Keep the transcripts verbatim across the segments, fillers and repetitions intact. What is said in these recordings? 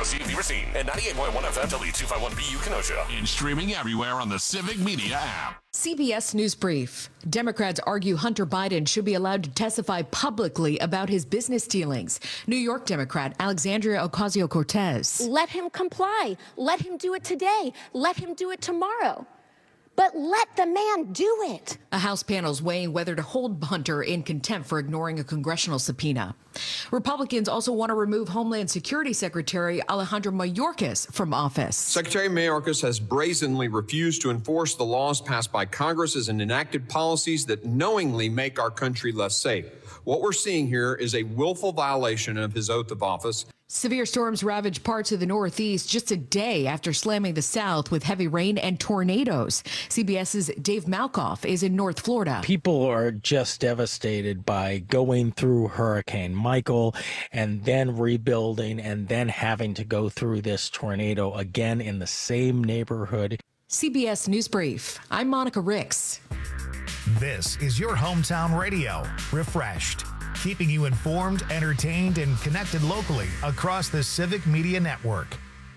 O C Beaver Scene, and ninety-eight point one F M W two fifty-one B U Kenosha. And streaming everywhere on the Civic Media app. C B S News Brief. Democrats argue Hunter Biden should be allowed to testify publicly about his business dealings. New York Democrat Alexandria Ocasio-Cortez. Let him comply. Let him do it today. Let him do it tomorrow. But let the man do it. A House panel's weighing whether to hold Hunter in contempt for ignoring a congressional subpoena. Republicans also want to remove Homeland Security Secretary Alejandro Mayorkas from office. Secretary Mayorkas has brazenly refused to enforce the laws passed by Congress and enacted policies that knowingly make our country less safe. What we're seeing here is a willful violation of his oath of office. Severe storms ravaged parts of the Northeast just a day after slamming the South with heavy rain and tornadoes. CBS's Dave Malkoff is in North Florida. People are just devastated by going through Hurricane Michael and then rebuilding and then having to go through this tornado again in the same neighborhood. C B S News Brief. I'm Monica Ricks. This is your hometown radio, Refreshed, keeping you informed, entertained, and connected locally across the Civic Media Network.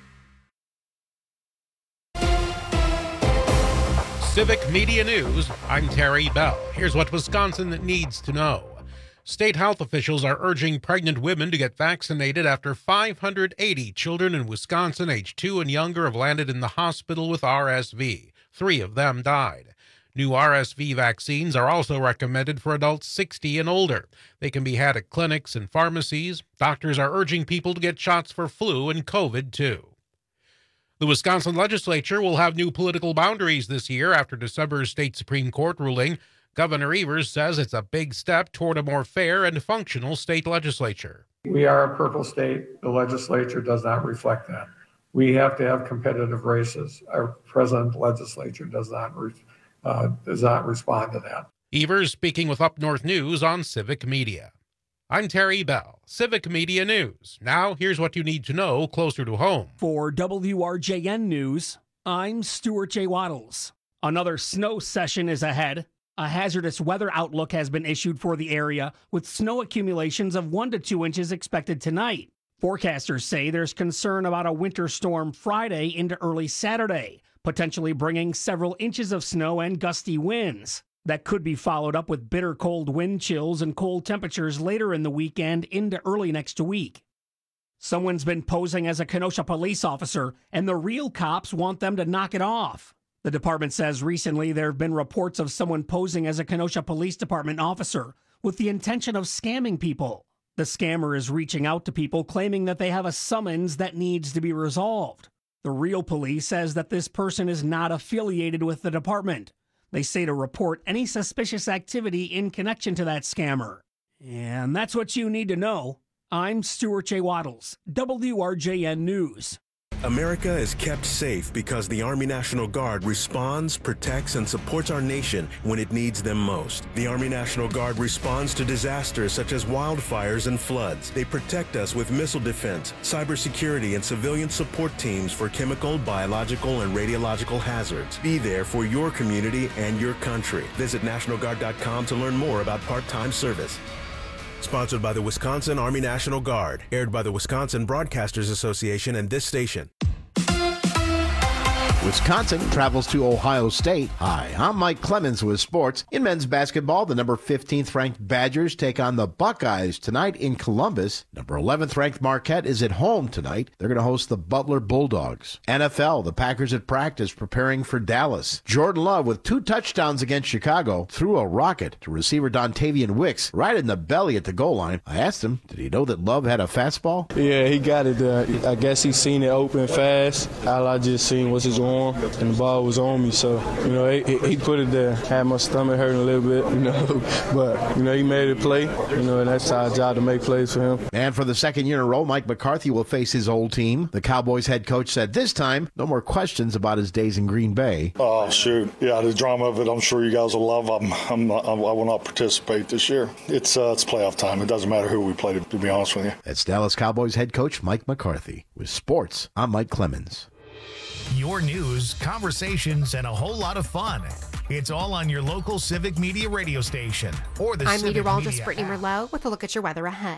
Civic Media News, I'm Terry Bell. Here's what Wisconsin needs to know. State health officials are urging pregnant women to get vaccinated after five hundred eighty children in Wisconsin aged two and younger have landed in the hospital with R S V. Three of them died. New R S V vaccines are also recommended for adults sixty and older. They can be had at clinics and pharmacies. Doctors are urging people to get shots for flu and COVID, too. The Wisconsin legislature will have new political boundaries this year after December's state Supreme Court ruling. Governor Evers says it's a big step toward a more fair and functional state legislature. We are a purple state. The legislature does not reflect that. We have to have competitive races. Our present legislature does not reflect Uh, does not respond to that. Evers speaking with Up North News on Civic Media. I'm Terry Bell, Civic Media News. Now, here's what you need to know closer to home. For W R J N News, I'm Stuart J. Waddles. Another snow session is ahead. A hazardous weather outlook has been issued for the area, with snow accumulations of one to two inches expected tonight. Forecasters say there's concern about a winter storm Friday into early Saturday, potentially bringing several inches of snow and gusty winds. That could be followed up with bitter cold wind chills and cold temperatures later in the weekend into early next week. Someone's been posing as a Kenosha police officer, and the real cops want them to knock it off. The department says recently there have been reports of someone posing as a Kenosha Police Department officer with the intention of scamming people. The scammer is reaching out to people claiming that they have a summons that needs to be resolved. The real police says that this person is not affiliated with the department. They say to report any suspicious activity in connection to that scammer. And that's what you need to know. I'm Stuart J. Waddles, W R J N News. America is kept safe because the Army National Guard responds, protects, and supports our nation when it needs them most. The Army National Guard responds to disasters such as wildfires and floods. They protect us with missile defense, cybersecurity, and civilian support teams for chemical, biological, and radiological hazards. Be there for your community and your country. Visit National Guard dot com to learn more about part-time service. Sponsored by the Wisconsin Army National Guard. Aired by the Wisconsin Broadcasters Association and this station. Wisconsin travels to Ohio State. Hi, I'm Mike Clemens with sports. In men's basketball, the number fifteenth ranked Badgers take on the Buckeyes tonight in Columbus. Number eleventh ranked Marquette is at home tonight. They're going to host the Butler Bulldogs. N F L, the Packers at practice preparing for Dallas. Jordan Love with two touchdowns against Chicago threw a rocket to receiver Dontavian Wicks right in the belly at the goal line. I asked him, did he know that Love had a fastball? Yeah, he got it. Uh, I guess he seen it open fast. All I just seen was his arm, and the ball was on me. So, you know, he, he put it there. Had my stomach hurting a little bit, you know. But, you know, he made it play, you know, and that's our job to make plays for him. And for the second year in a row, Mike McCarthy will face his old team. The Cowboys head coach said this time, no more questions about his days in Green Bay. Oh, shoot. Yeah, the drama of it, I'm sure you guys will love. I'm, I'm not, I will not participate this year. It's, uh, it's playoff time. It doesn't matter who we play, to, to be honest with you. That's Dallas Cowboys head coach Mike McCarthy. With sports, I'm Mike Clemens. Your news, conversations, and a whole lot of fun. It's all on your local Civic Media radio station or the I'm Civic meteorologist Media Brittany app. Merlot with a look at your weather ahead.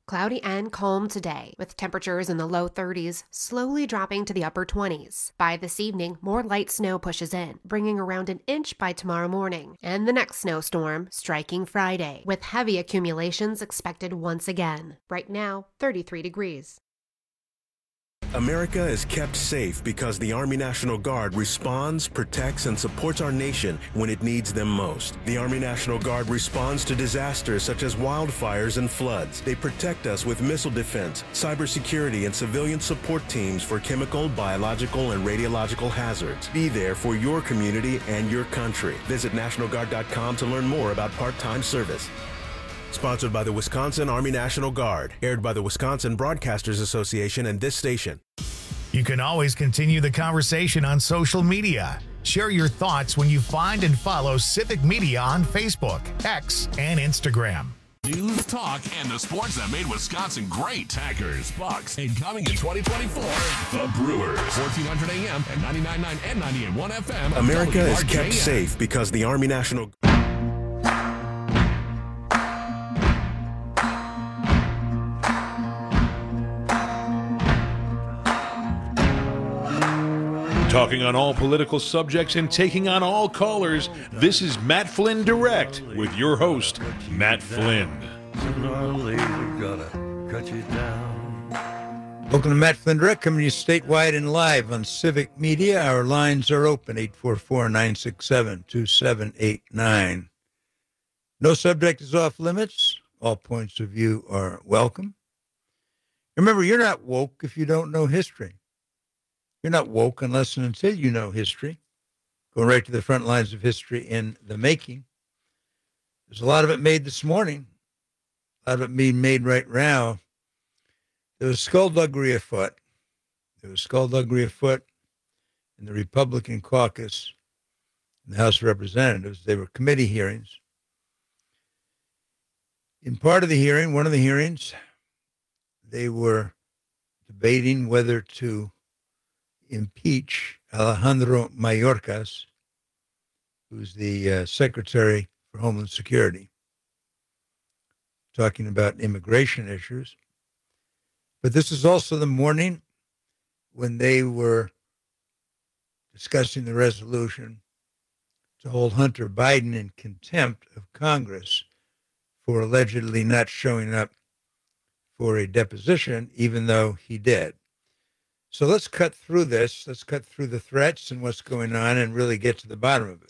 Cloudy and calm today, with temperatures in the low thirties, slowly dropping to the upper twenties. By this evening, more light snow pushes in, bringing around an inch by tomorrow morning, and the next snowstorm striking Friday, with heavy accumulations expected once again. Right now, thirty-three degrees. America is kept safe because the Army National Guard responds, protects, and supports our nation when it needs them most. The Army National Guard responds to disasters such as wildfires and floods. They protect us with missile defense, cybersecurity, and civilian support teams for chemical, biological, and radiological hazards. Be there for your community and your country. Visit National Guard dot com to learn more about part-time service. Sponsored by the Wisconsin Army National Guard. Aired by the Wisconsin Broadcasters Association and this station. You can always continue the conversation on social media. Share your thoughts when you find and follow Civic Media on Facebook, X, and Instagram. News, talk, and the sports that made Wisconsin great. Packers, Bucks, and coming in twenty twenty-four, the Brewers. fourteen hundred A M and ninety-nine point nine and ninety-eight point one F M. America is kept safe because the Army National Guard. Talking on all political subjects and taking on all callers, this is Matt Flynn Direct with your host, Matt Flynn. Welcome to Matt Flynn Direct, coming to you statewide and live on Civic Media. Our lines are open, eight four four, nine six seven, two seven eight nine. No subject is off limits. All points of view are welcome. Remember, you're not woke if you don't know history. You're not woke unless and until you know history. Going right to the front lines of history in the making. There's a lot of it made this morning. A lot of it being made right now. There was skullduggery afoot. There was skullduggery afoot in the Republican caucus in the House of Representatives. They were committee hearings. In part of the hearing, one of the hearings, they were debating whether to impeach Alejandro Mayorkas, who's the uh, Secretary for Homeland Security, talking about immigration issues. But this is also the morning when they were discussing the resolution to hold Hunter Biden in contempt of Congress for allegedly not showing up for a deposition, even though he did. So let's cut through this. Let's cut through the threats and what's going on and really get to the bottom of it.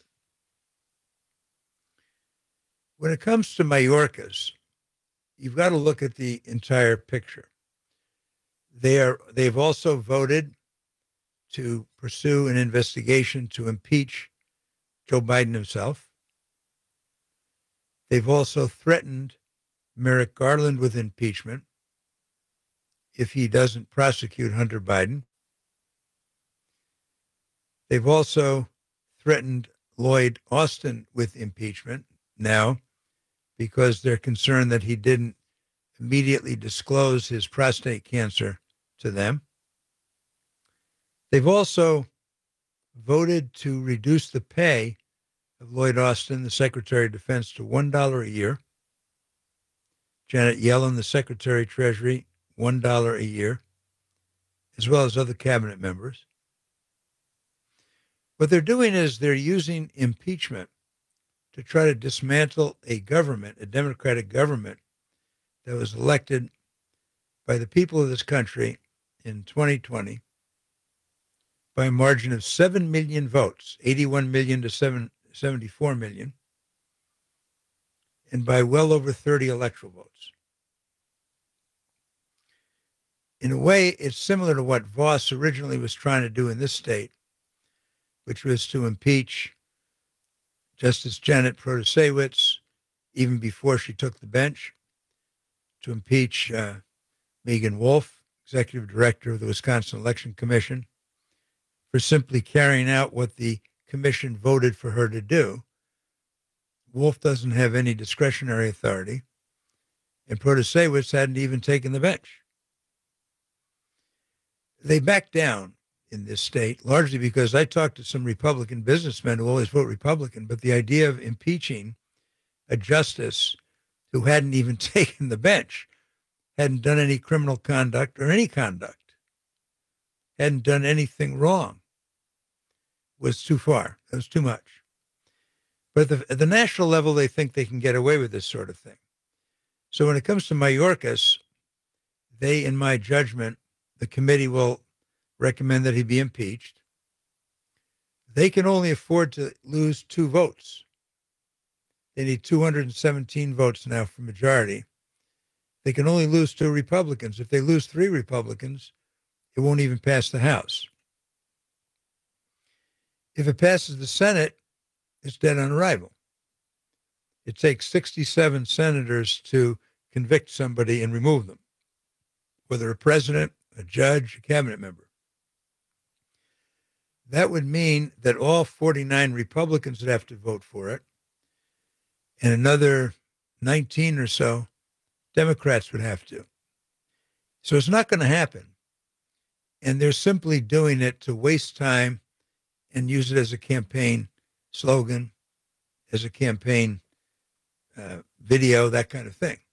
When it comes to Mayorkas, you've got to look at the entire picture. They are, they've also voted to pursue an investigation to impeach Joe Biden himself. They've also threatened Merrick Garland with impeachment if he doesn't prosecute Hunter Biden. They've also threatened Lloyd Austin with impeachment now because they're concerned that he didn't immediately disclose his prostate cancer to them. They've also voted to reduce the pay of Lloyd Austin, the Secretary of Defense, to one dollar a year. Janet Yellen, the Secretary of Treasury, one dollar a year, as well as other cabinet members. What they're doing is they're using impeachment to try to dismantle a government, a democratic government, that was elected by the people of this country in twenty twenty by a margin of seven million votes, eighty-one million to seventy-four million, and by well over thirty electoral votes. In a way, it's similar to what Voss originally was trying to do in this state, which was to impeach Justice Janet Protasiewicz even before she took the bench, to impeach uh, Megan Wolf, executive director of the Wisconsin Election Commission, for simply carrying out what the commission voted for her to do. Wolf doesn't have any discretionary authority, and Protasiewicz hadn't even taken the bench. They backed down in this state, largely because I talked to some Republican businessmen who always vote Republican, but the idea of impeaching a justice who hadn't even taken the bench hadn't done any criminal conduct or any conduct, hadn't done anything wrong, was too far. That was too much. But at the, at the national level, they think they can get away with this sort of thing. So when it comes to Mayorkas, they, in my judgment, the committee will recommend that he be impeached. They can only afford to lose two votes. They need two hundred seventeen votes now for majority. They can only lose two Republicans. If they lose three Republicans, it won't even pass the House. If it passes the Senate, it's dead on arrival. It takes sixty-seven senators to convict somebody and remove them, whether a president, a judge, a cabinet member. That would mean that all forty-nine Republicans would have to vote for it, and another nineteen or so Democrats would have to. So it's not going to happen. And they're simply doing it to waste time and use it as a campaign slogan, as a campaign uh, video, that kind of thing.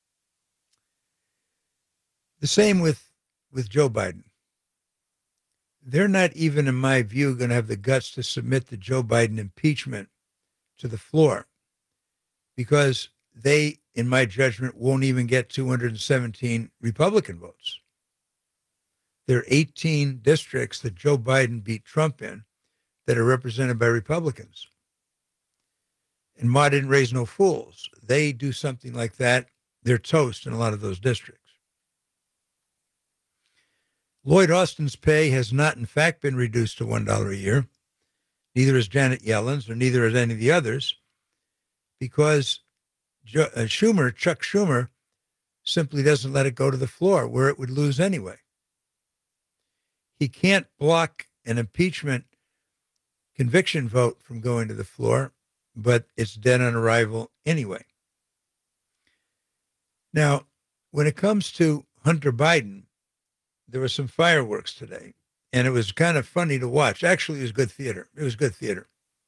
The same with, with Joe Biden. They're not even, in my view, going to have the guts to submit the Joe Biden impeachment to the floor because they, in my judgment, won't even get two hundred seventeen Republican votes. There are eighteen districts that Joe Biden beat Trump in that are represented by Republicans. And Ma didn't raise no fools. They do something like that, they're toast in a lot of those districts. Lloyd Austin's pay has not, in fact, been reduced to one dollar a year. Neither is Janet Yellen's, or neither is any of the others, because Schumer, Chuck Schumer, simply doesn't let it go to the floor where it would lose anyway. He can't block an impeachment conviction vote from going to the floor, but it's dead on arrival anyway. Now, when it comes to Hunter Biden, there were some fireworks today, and it was kind of funny to watch. Actually, it was good theater. It was good theater.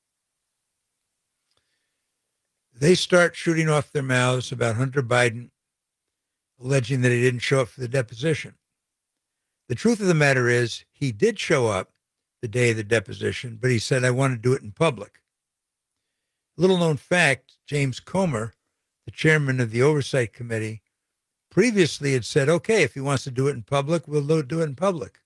They start shooting off their mouths about Hunter Biden, alleging that he didn't show up for the deposition. The truth of the matter is he did show up the day of the deposition, but he said, I want to do it in public. Little known fact, James Comer, the chairman of the Oversight Committee, previously had said, okay, if he wants to do it in public, we'll do it in public.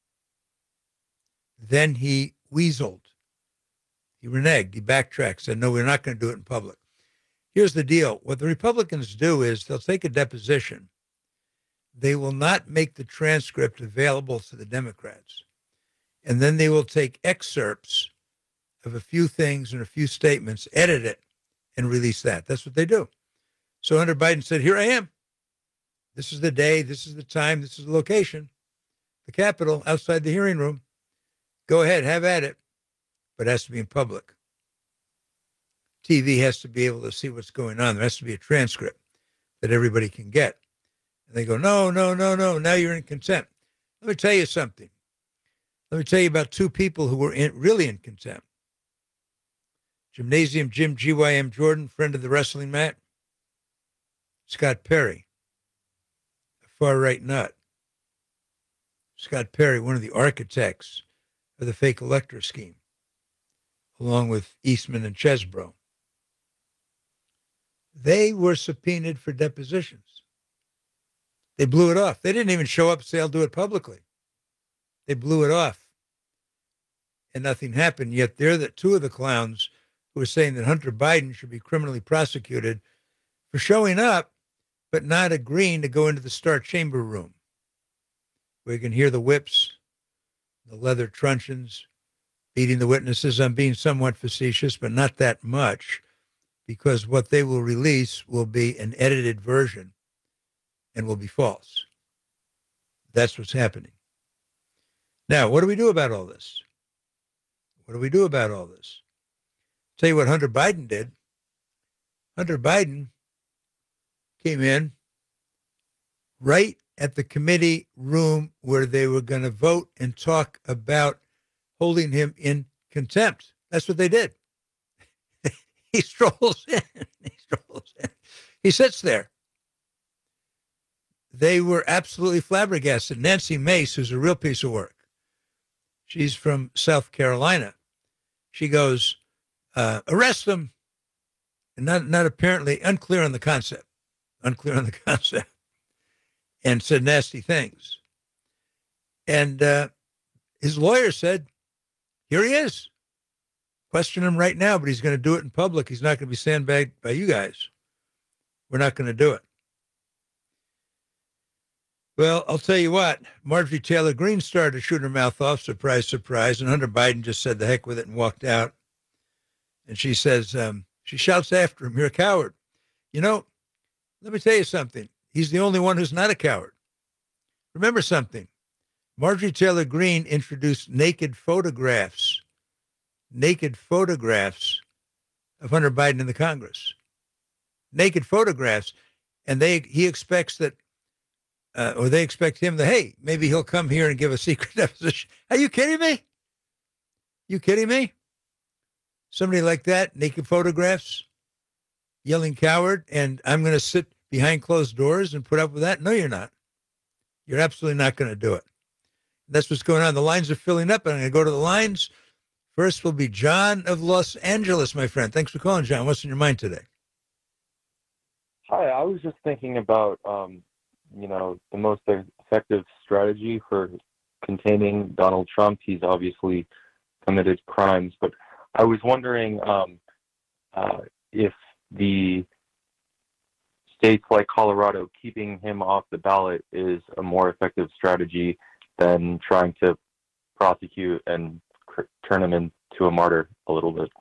Then he weaseled. He reneged. He backtracked, said, no, we're not going to do it in public. Here's the deal. What the Republicans do is they'll take a deposition. They will not make the transcript available to the Democrats. And then they will take excerpts of a few things and a few statements, edit it, and release that. That's what they do. So Hunter Biden said, here I am. This is the day, this is the time, this is the location, the Capitol, outside the hearing room. Go ahead, have at it, but it has to be in public. T V has to be able to see what's going on. There has to be a transcript that everybody can get. And they go, no, no, no, no, now you're in contempt. Let me tell you something. Let me tell you about two people who were in, really in contempt. Gymnasium Jim G Y M Jordan, friend of the wrestling mat. Scott Perry, a far-right nut. Scott Perry, one of the architects of the fake elector scheme, along with Eastman and Chesbrough. They were subpoenaed for depositions. They blew it off. They didn't even show up and say, I'll do it publicly. They blew it off. And nothing happened. Yet they're the two of the clowns who are saying that Hunter Biden should be criminally prosecuted for showing up, but not agreeing to go into the Star Chamber room, where you can hear the whips, the leather truncheons, beating the witnesses. I'm being somewhat facetious, but not that much, because what they will release will be an edited version and will be false. That's what's happening. Now, what do we do about all this? What do we do about all this? Tell you what Hunter Biden did. Hunter Biden came in right at the committee room where they were going to vote and talk about holding him in contempt. That's what they did. He strolls in. He strolls in. He sits there. they were absolutely flabbergasted. Nancy Mace, who's a real piece of work, she's from South Carolina. She goes, uh, arrest them. And not, not apparently, unclear on the concept, unclear on the concept, and said nasty things. And uh, his lawyer said, here he is. Question him right now, but he's going to do it in public. He's not going to be sandbagged by you guys. We're not going to do it. Well, I'll tell you what, Marjorie Taylor Greene started to shoot her mouth off, surprise, surprise, and Hunter Biden just said the heck with it and walked out. And she says, um, she shouts after him, you're a coward. You know, let me tell you something. He's the only one who's not a coward. Remember something. Marjorie Taylor Greene introduced naked photographs, naked photographs of Hunter Biden in the Congress. Naked photographs. And they he expects that, uh, or they expect him that, hey, maybe he'll come here and give a secret deposition. Are you kidding me? You kidding me? Somebody like that, naked photographs, yelling coward, and I'm going to sit behind closed doors and put up with that? No, you're not. You're absolutely not going to do it. That's what's going on. The lines are filling up, and I'm going to go to the lines. First will be John of Los Angeles, my friend. Thanks for calling, John. What's in your mind today? Hi, I was just thinking about, um, you know, the most effective strategy for containing Donald Trump. He's obviously committed crimes, but I was wondering um, uh, if the states like Colorado keeping him off the ballot is a more effective strategy than trying to prosecute and cr- turn him into a martyr a little bit.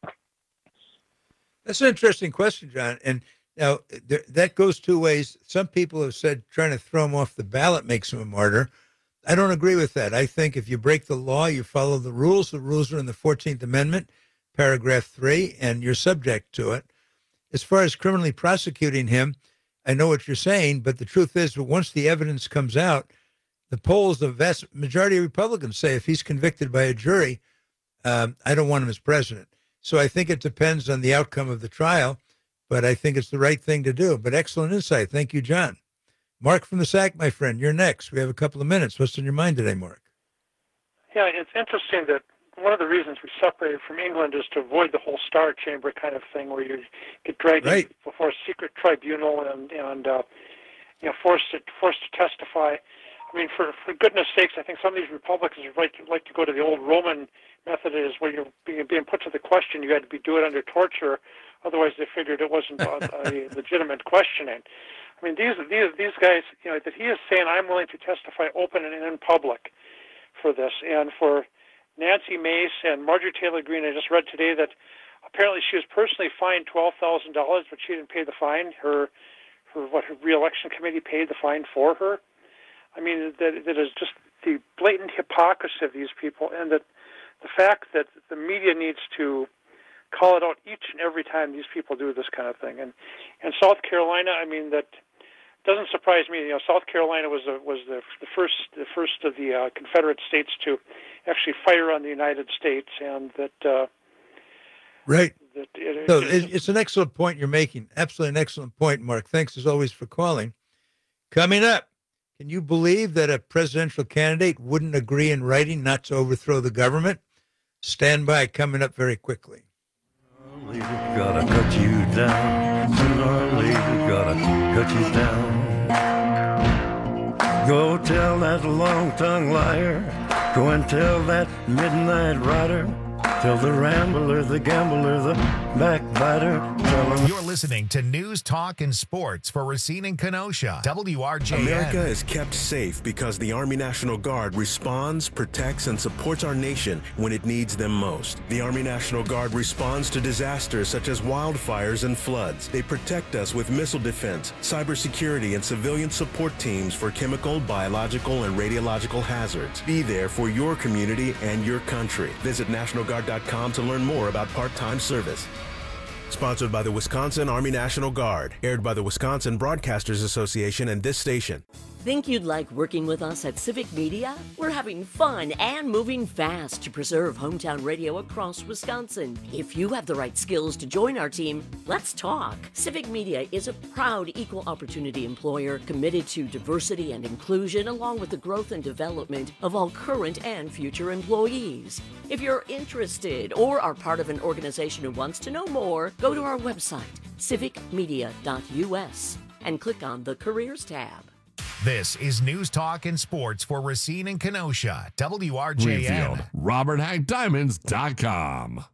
That's an interesting question, John. And now there, that goes two ways. Some people have said trying to throw him off the ballot makes him a martyr. I don't agree with that. I think if you break the law, you follow the rules. The rules are in the fourteenth Amendment, paragraph three, and you're subject to it. As far as criminally prosecuting him, I know what you're saying, but the truth is that once the evidence comes out, the polls, the vast majority of Republicans say if he's convicted by a jury, um, I don't want him as president. So I think it depends on the outcome of the trial, but I think it's the right thing to do. But excellent insight. Thank you, John. Mark from the S A C, my friend, you're next. We have a couple of minutes. What's on your mind today, Mark? Yeah, it's interesting that one of the reasons we separated from England is to avoid the whole Star Chamber kind of thing where you get dragged right. before a secret tribunal and, and uh, you know, forced to, forced to testify. I mean, for, for goodness sakes, I think some of these Republicans would like to, like to go to the old Roman method, is where you're being, being put to the question, you had to be do it under torture. Otherwise, they figured it wasn't a, a legitimate questioning. I mean, these these these guys, you know, that he is saying, I'm willing to testify open and in public for this. And for Nancy Mace and Marjorie Taylor Greene, I just read today that apparently she was personally fined twelve thousand dollars, but she didn't pay the fine. Her, her what her re-election committee paid the fine for her. I mean, that that is just the blatant hypocrisy of these people, and that the fact that the media needs to call it out each and every time these people do this kind of thing. And and South Carolina, I mean, that doesn't surprise me. You know, South Carolina was a, was the the first the first of the uh, Confederate states to actually fire on the United States, and that uh, right. That it, so it, it's an excellent point you're making. Absolutely an excellent point, Mark. Thanks as always for calling. Coming up, can you believe that a presidential candidate wouldn't agree in writing not to overthrow the government? Stand by. Coming up very quickly. Gotta cut you down. Sooner or later, gotta cut you down. Go tell that long-tongued liar. Go and tell that midnight rider. Tell the rambler, the gambler, the backbiter. Tell him. You're listening to News, Talk, and Sports for Racine and Kenosha. W R J N. America is kept safe because the Army National Guard responds, protects, and supports our nation when it needs them most. The Army National Guard responds to disasters such as wildfires and floods. They protect us with missile defense, cybersecurity, and civilian support teams for chemical, biological, and radiological hazards. Be there for your community and your country. Visit national guard dot com to learn more about part-time service. Sponsored by the Wisconsin Army National Guard. Aired by the Wisconsin Broadcasters Association and this station. Think you'd like working with us at Civic Media? We're having fun and moving fast to preserve hometown radio across Wisconsin. If you have the right skills to join our team, let's talk. Civic Media is a proud equal opportunity employer committed to diversity and inclusion, along with the growth and development of all current and future employees. If you're interested or are part of an organization who wants to know more, go to our website, civic media dot u s, and click on the Careers tab. This is News Talk and Sports for Racine and Kenosha, W R J M. Revealed. Robert Hack Diamonds dot com.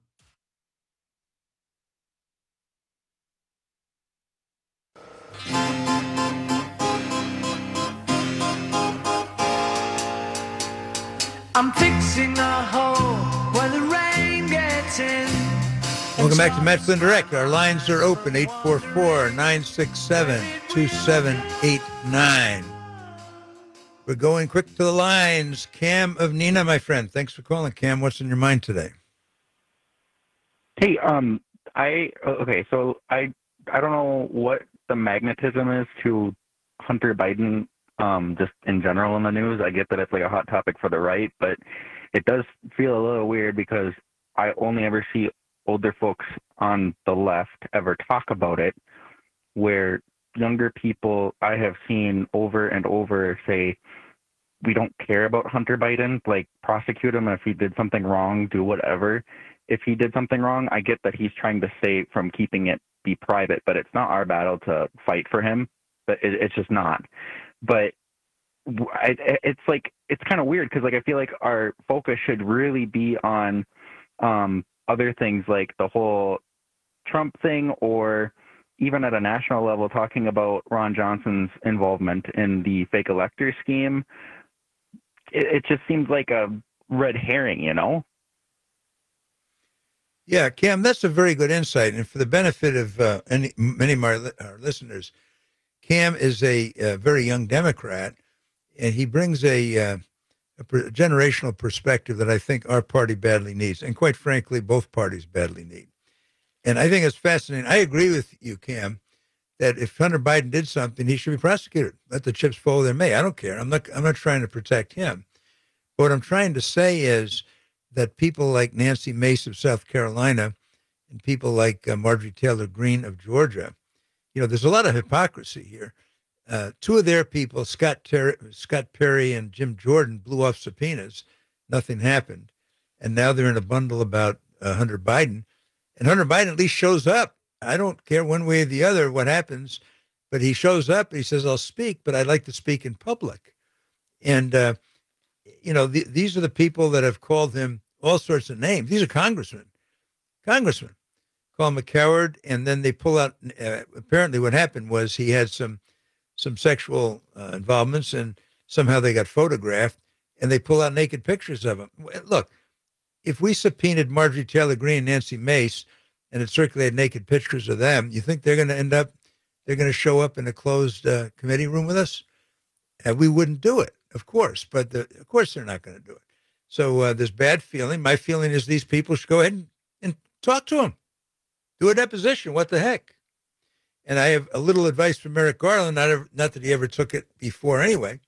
I'm fixing a hole where the rain gets in. Welcome back to Matt Flynn Direct. Our lines are open, eight four four, nine six seven, two seven eight nine. We're going quick to the lines. Cam of Neenah, my friend. Thanks for calling, Cam. What's in your mind today? Hey, um, I okay. So I I don't know what the magnetism is to Hunter Biden, um, just in general in the news. I get that it's like a hot topic for the right, but it does feel a little weird because I only ever see older folks on the left ever talk about it, where younger people I have seen over and over say, we don't care about Hunter Biden, like prosecute him if he did something wrong, do whatever. If he did something wrong, I get that he's trying to stay from keeping it be private, but it's not our battle to fight for him. But it, it's just not. But I, it's like, it's kind of weird because like I feel like our focus should really be on um, other things like the whole Trump thing, or even at a national level, talking about Ron Johnson's involvement in the fake elector scheme. It, it just seems like a red herring, you know? Yeah, Cam, that's a very good insight. And for the benefit of uh, any, many of our, our listeners, Cam is a, a very young Democrat, and he brings a, uh, a generational perspective that I think our party badly needs, and quite frankly, both parties badly need. And I think it's fascinating. I agree with you, Cam, that if Hunter Biden did something, he should be prosecuted. Let the chips fall where they may. I don't care. I'm not. I'm not trying to protect him. But what I'm trying to say is that people like Nancy Mace of South Carolina and people like uh, Marjorie Taylor Greene of Georgia, you know, there's a lot of hypocrisy here. Uh, two of their people, Scott Ter- Scott Perry and Jim Jordan, blew off subpoenas. Nothing happened. And now they're in a bundle about uh, Hunter Biden. And Hunter Biden at least shows up. I don't care one way or the other what happens, but he shows up. He says, I'll speak, but I'd like to speak in public. And, uh, you know, the, these are the people that have called him all sorts of names. These are congressmen. Congressmen call him a coward, and then they pull out. Uh, apparently what happened was he had some some sexual uh, involvements, and somehow they got photographed, and they pull out naked pictures of him. Look, if we subpoenaed Marjorie Taylor Greene and Nancy Mace and it circulated naked pictures of them, you think they're going to end up, they're going to show up in a closed uh, committee room with us? And we wouldn't do it, of course, but the, of course they're not going to do it. So uh, there's bad feeling. My feeling is these people should go ahead and, and talk to him. Do a deposition. What the heck? And I have a little advice from Merrick Garland, not, ever, not that he ever took it before anyway,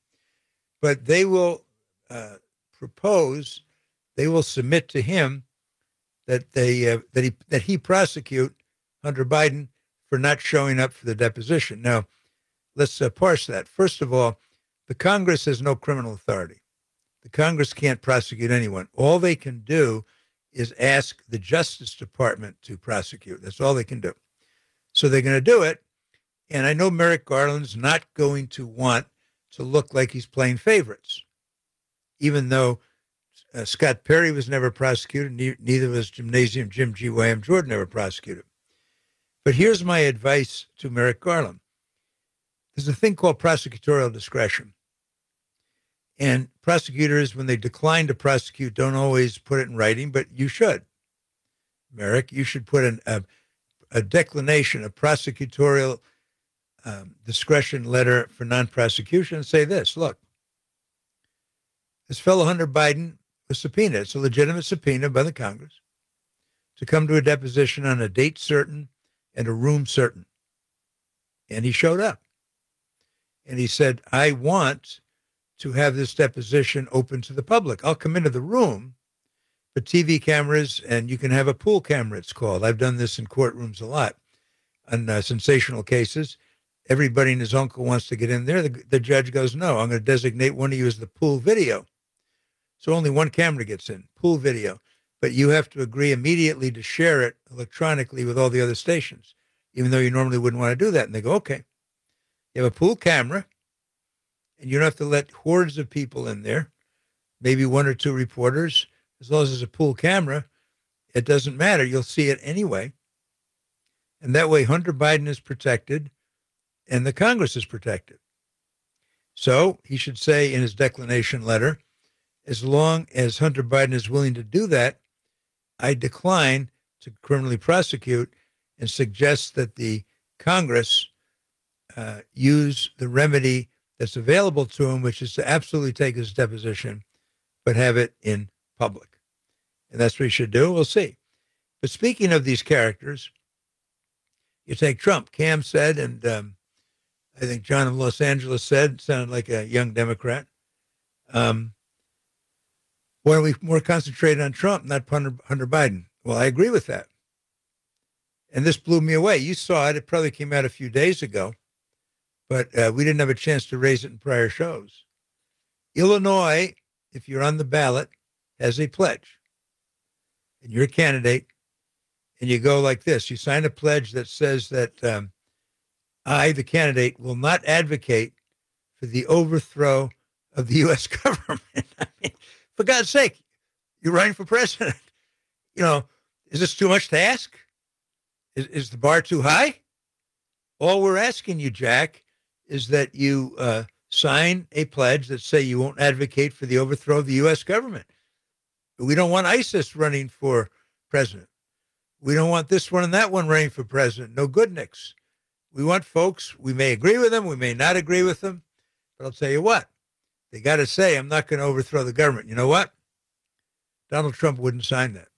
but they will uh, propose, they will submit to him that they uh, that he that he prosecute Hunter Biden for not showing up for the deposition. Now, let's uh, parse that. First of all, the Congress has no criminal authority. The Congress can't prosecute anyone. All they can do is ask the Justice Department to prosecute. That's all they can do. So they're going to do it. And I know Merrick Garland's not going to want to look like he's playing favorites, even though uh, Scott Perry was never prosecuted. Ne- neither was Gymnasium Jim G. Wham Jordan never prosecuted. But here's my advice to Merrick Garland. There's a thing called prosecutorial discretion. And prosecutors, when they decline to prosecute, don't always put it in writing, but you should. Merrick, you should put an, a, a declination, a prosecutorial um, discretion letter for non-prosecution and say this, look, this fellow Hunter Biden was subpoenaed. It's a legitimate subpoena by the Congress to come to a deposition on a date certain and a room certain. And he showed up. And he said, I want to have this deposition open to the public. I'll come into the room, but T V cameras, and you can have a pool camera, it's called. I've done this in courtrooms a lot on uh, sensational cases. Everybody and his uncle wants to get in there. The, the judge goes, no, I'm going to designate one of you as the pool video. So only one camera gets in, pool video. But you have to agree immediately to share it electronically with all the other stations, even though you normally wouldn't want to do that. And they go, okay. You have a pool camera, and you don't have to let hordes of people in there, maybe one or two reporters. As long as there's a pool camera, it doesn't matter. You'll see it anyway. And that way Hunter Biden is protected and the Congress is protected. So he should say in his declination letter, as long as Hunter Biden is willing to do that, I decline to criminally prosecute and suggest that the Congress uh, use the remedy that's available to him, which is to absolutely take his deposition, but have it in public. And that's what he should do. We'll see. But speaking of these characters, you take Trump. Cam said, and um, I think John of Los Angeles said, sounded like a young Democrat, um, why don't we more concentrate on Trump, not Hunter, Hunter Biden? Well, I agree with that. And this blew me away. You saw it. It probably came out a few days ago, but uh, we didn't have a chance to raise it in prior shows. Illinois, if you're on the ballot, has a pledge. And you're a candidate, and you go like this. You sign a pledge that says that um, I, the candidate, will not advocate for the overthrow of the U S government. I mean, for God's sake, you're running for president. You know, is this too much to ask? Is, is the bar too high? All we're asking you, Jack, is that you uh, sign a pledge that say you won't advocate for the overthrow of the U S government. We don't want ISIS running for president. We don't want this one and that one running for president. No Goodnicks. We want folks, we may agree with them, we may not agree with them, but I'll tell you what, they got to say, I'm not going to overthrow the government. You know what? Donald Trump wouldn't sign that.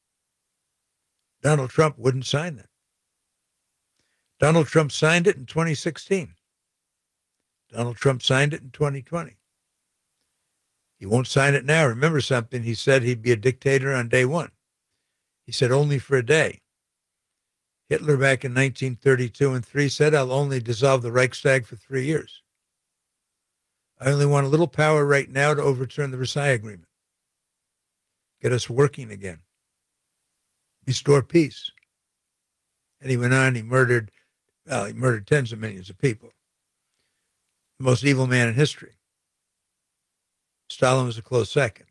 Donald Trump wouldn't sign that. Donald Trump signed it in twenty sixteen. Donald Trump signed it in twenty twenty. He won't sign it now. Remember something, he said he'd be a dictator on day one. He said only for a day. Hitler back in nineteen thirty-two and three said, I'll only dissolve the Reichstag for three years. I only want a little power right now to overturn the Versailles Agreement. Get us working again. Restore peace. And he went on, he murdered, well, he murdered tens of millions of people. The most evil man in history. Stalin was a close second.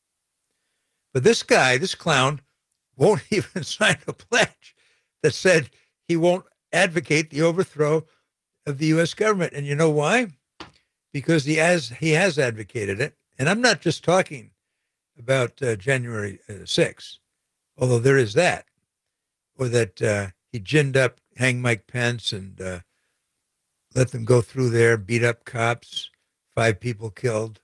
But this guy, this clown, won't even sign a pledge that said he won't advocate the overthrow of the U S government. And you know why? Because he has, he has advocated it. And I'm not just talking about uh, January sixth, although there is that, or that uh, he ginned up, hang Mike Pence and uh, let them go through there, beat up cops, five people killed,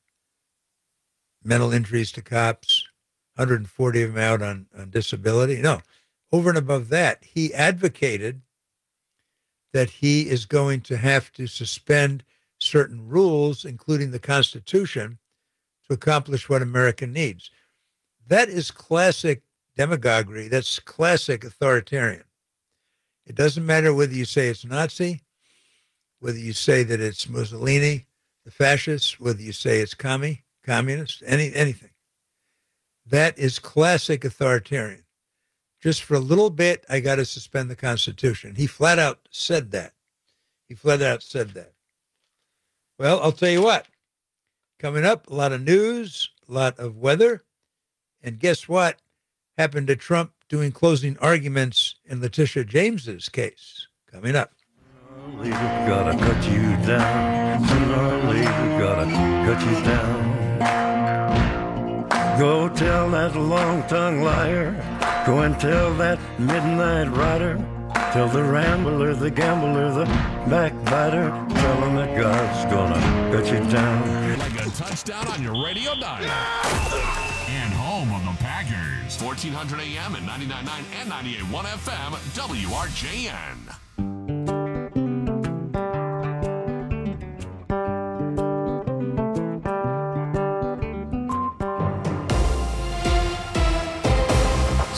mental injuries to cops, one hundred forty of them out on, on disability. No, over and above that, he advocated that he is going to have to suspend certain rules, including the Constitution, to accomplish what America needs. That is classic demagoguery. That's classic authoritarian. It doesn't matter whether you say it's Nazi, whether you say that it's Mussolini, the fascists, whether you say it's commie, communist, any anything. That is classic authoritarian. Just for a little bit, I got to suspend the Constitution. He flat out said that. He flat out said that. Well, I'll tell you what. Coming up, a lot of news, a lot of weather. And guess what happened to Trump doing closing arguments in Letitia James's case? Coming up. Later, gotta cut you down. Sooner or later, gotta cut you down. Go tell that long-tongued liar. Go and tell that midnight rider. Tell the rambler, the gambler, the backbiter. Tell him that God's gonna cut you down. Like a touchdown on your radio dial. And home of the Packers. fourteen hundred A M and ninety-nine point nine and ninety-eight point one F M, W R J N.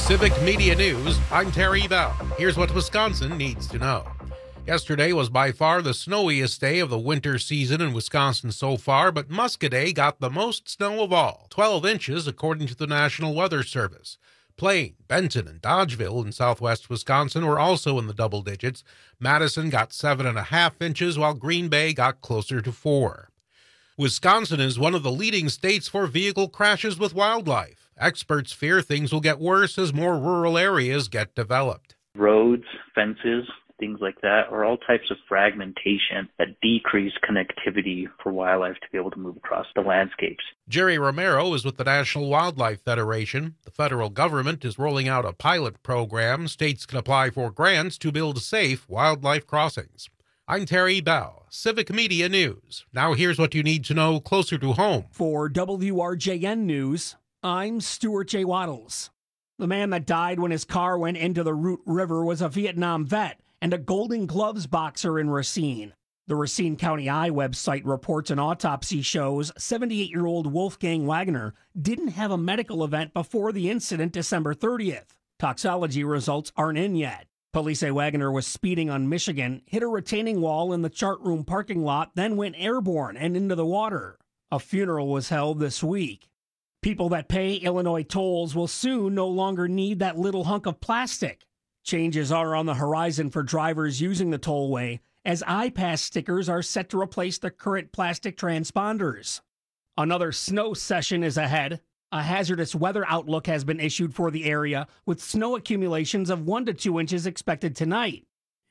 Civic Media News, I'm Terry Bell. Here's what Wisconsin needs to know. Yesterday was by far the snowiest day of the winter season in Wisconsin so far, but Muscoda got the most snow of all, twelve inches according to the National Weather Service. Plain, Benton, and Dodgeville in southwest Wisconsin were also in the double digits. Madison got seven and a half inches, while Green Bay got closer to four. Wisconsin is one of the leading states for vehicle crashes with wildlife. Experts fear things will get worse as more rural areas get developed. Roads, fences, things like that are all types of fragmentation that decrease connectivity for wildlife to be able to move across the landscapes. Jerry Romero is with the National Wildlife Federation. The federal government is rolling out a pilot program. States can apply for grants to build safe wildlife crossings. I'm Terry Bell, Civic Media News. Now here's what you need to know closer to home. For W R J N News, I'm Stuart J. Waddles. The man that died when his car went into the Root River was a Vietnam vet and a Golden Gloves boxer in Racine. The Racine County Eye website reports an autopsy shows seventy-eight-year-old Wolfgang Wagner didn't have a medical event before the incident December thirtieth. Toxology results aren't in yet. Police say Wagner was speeding on Michigan, hit a retaining wall in the chart room parking lot, then went airborne and into the water. A funeral was held this week. People that pay Illinois tolls will soon no longer need that little hunk of plastic. Changes are on the horizon for drivers using the tollway, as iPass stickers are set to replace the current plastic transponders. Another snow session is ahead. A hazardous weather outlook has been issued for the area, with snow accumulations of one to two inches expected tonight.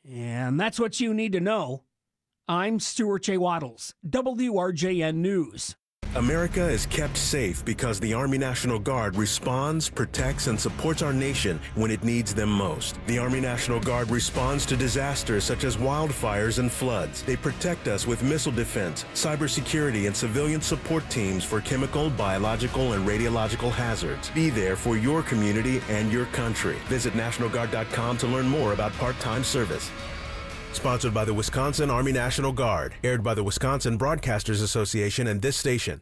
And that's what you need to know. I'm Stuart J. Waddles, W R J N News. America is kept safe because the Army National Guard responds, protects, and supports our nation when it needs them most. The Army National Guard responds to disasters such as wildfires and floods. They protect us with missile defense, cybersecurity, and civilian support teams for chemical, biological, and radiological hazards. Be there for your community and your country. Visit National Guard dot com to learn more about part-time service. Sponsored by the Wisconsin Army National Guard. Aired by the Wisconsin Broadcasters Association and this station.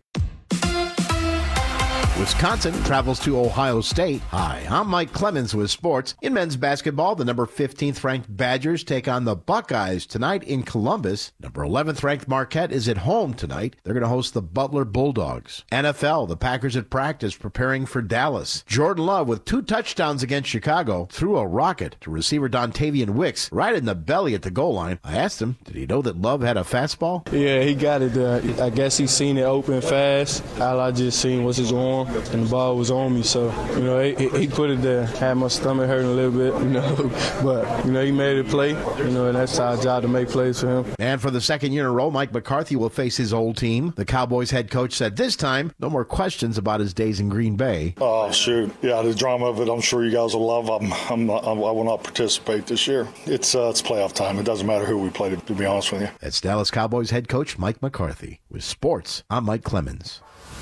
Wisconsin travels to Ohio State. Hi, I'm Mike Clemens with sports. In men's basketball, the number fifteenth ranked Badgers take on the Buckeyes tonight in Columbus. Number eleventh ranked Marquette is at home tonight. They're going to host the Butler Bulldogs. N F L, the Packers at practice preparing for Dallas. Jordan Love with two touchdowns against Chicago threw a rocket to receiver Dontavian Wicks right in the belly at the goal line. I asked him, did he know that Love had a fastball? Yeah, he got it there. I guess he seen it open fast. All I just seen was his arm, and the ball was on me. So, you know, he, he put it there. Had my stomach hurting a little bit, you know. But, you know, he made it play, you know, and that's our job to make plays for him. And for the second year in a row, Mike McCarthy will face his old team. The Cowboys head coach said this time, no more questions about his days in Green Bay. Oh, shoot. Yeah, the drama of it, I'm sure you guys will love. I'm, I'm not, I'm, I will not participate this year. It's, uh, it's playoff time. It doesn't matter who we play, to, to be honest with you. That's Dallas Cowboys head coach Mike McCarthy. With sports, I'm Mike Clemens.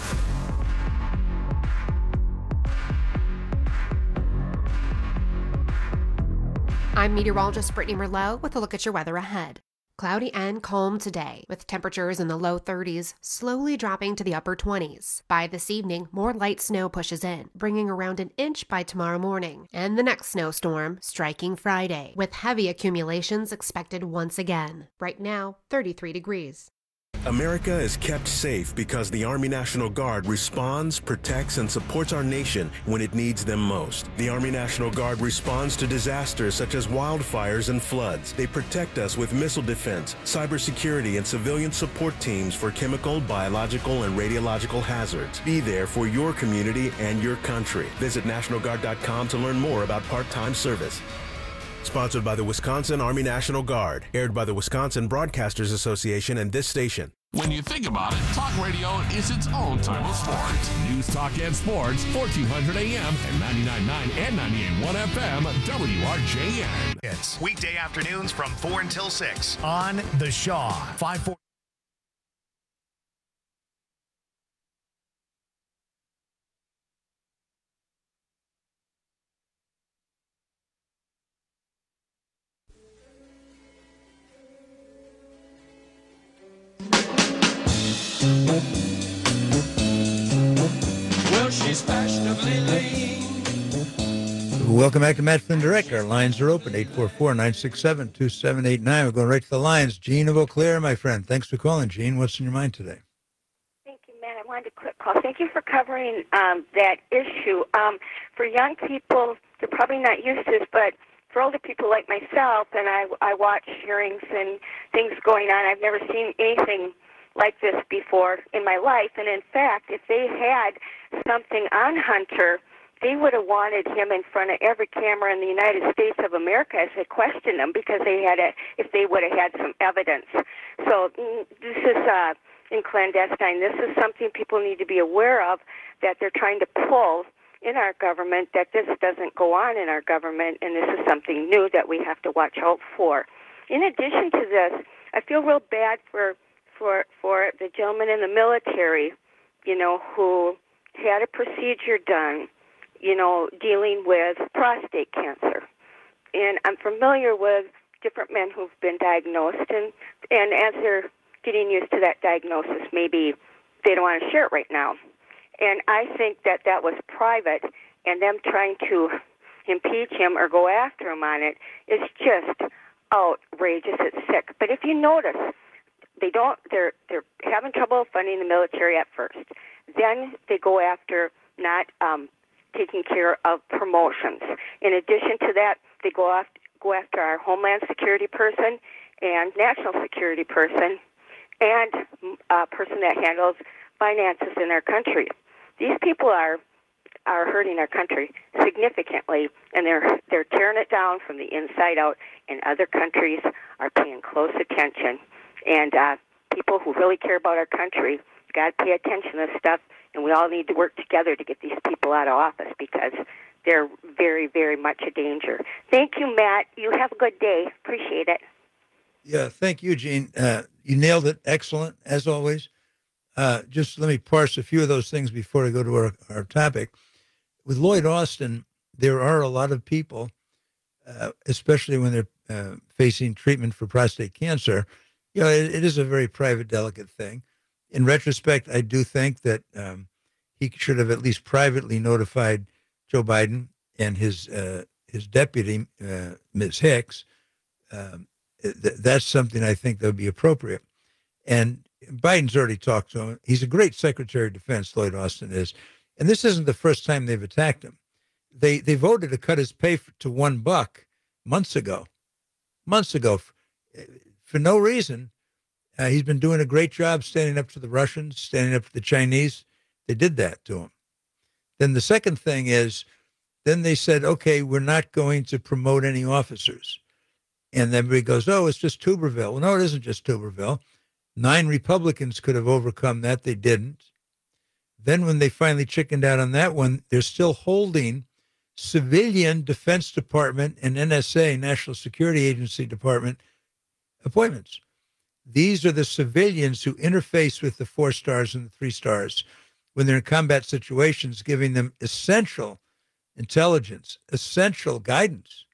I'm meteorologist Brittany Merlot with a look at your weather ahead. Cloudy and calm today, with temperatures in the low thirties, slowly dropping to the upper twenties. By this evening, more light snow pushes in, bringing around an inch by tomorrow morning, and the next snowstorm striking Friday, with heavy accumulations expected once again. Right now, thirty-three degrees. America is kept safe because the Army National Guard responds, protects, and supports our nation when it needs them most. The Army National Guard responds to disasters such as wildfires and floods. They protect us with missile defense, cybersecurity, and civilian support teams for chemical, biological, and radiological hazards. Be there for your community and your country. Visit National Guard dot com to learn more about part-time service. Sponsored by the Wisconsin Army National Guard. Aired by the Wisconsin Broadcasters Association and this station. When you think about it, talk radio is its own type of sports. News, talk, and sports, fourteen hundred A M and ninety-nine point nine and ninety-eight point one F M, W R J N. It's weekday afternoons from four until six on The Shaw. five four Well, she's fashionably lean, Welcome back to Matt Flynn Direct. Our lines are open, eight four four, nine six seven, two seven eight nine. We're going right to the lines. Gene of Eau Claire, my friend. Thanks for calling, Gene. What's in your mind today? Thank you, Matt. I wanted a quick call. Thank you for covering um, that issue. Um, for young people, they're probably not used to this, but for older people like myself, and I, I watch hearings and things going on, I've never seen anything like this before in my life. And in fact, if they had something on Hunter, they would have wanted him in front of every camera in the United States of America as they questioned him, because they had a, if they would have had some evidence. So mm, this is uh, in clandestine. This is something people need to be aware of, that they're trying to pull in our government, that this doesn't go on in our government, and this is something new that we have to watch out for. In addition to this, I feel real bad for for for the gentleman in the military, you know, who had a procedure done, you know, dealing with prostate cancer. And I'm familiar with different men who've been diagnosed, and, and as they're getting used to that diagnosis, maybe they don't want to share it right now. And I think that that was private, and them trying to impeach him or go after him on it is just outrageous. It's sick. But if you notice, they don't, they're, they're having trouble funding the military at first. Then they go after not um, taking care of promotions. In addition to that, they go after, go after our Homeland Security person and National Security person and a person that handles finances in our country. These people are are hurting our country significantly, and they're they're tearing it down from the inside out, and other countries are paying close attention. And uh, people who really care about our country got to pay attention to this stuff, and we all need to work together to get these people out of office, because they're very, very much a danger. Thank you, Matt. You have a good day. Appreciate it. Yeah, thank you, Gene. Uh, you nailed it. Excellent, as always. Uh, just let me parse a few of those things before I go to our, our topic. With Lloyd Austin, there are a lot of people, uh, especially when they're uh, facing treatment for prostate cancer. You know, it, it is a very private, delicate thing. In retrospect, I do think that um, he should have at least privately notified Joe Biden and his uh, his deputy, uh, Miz Hicks. Um, th- that's something I think that would be appropriate. And Biden's already talked to him. He's a great Secretary of Defense, Lloyd Austin is. And this isn't the first time they've attacked him. They they voted to cut his pay for, to one buck months ago. Months ago. For, for no reason. Uh, he's been doing a great job standing up to the Russians, standing up to the Chinese. They did that to him. Then the second thing is, then they said, okay, we're not going to promote any officers. And then everybody goes, oh, it's just Tuberville. Well, no, it isn't just Tuberville. Nine Republicans could have overcome that. They didn't. Then when they finally chickened out on that one, they're still holding civilian Defense Department and N S A, National Security Agency Department, appointments. These are the civilians who interface with the four stars and the three stars when they're in combat situations, giving them essential intelligence, essential guidance.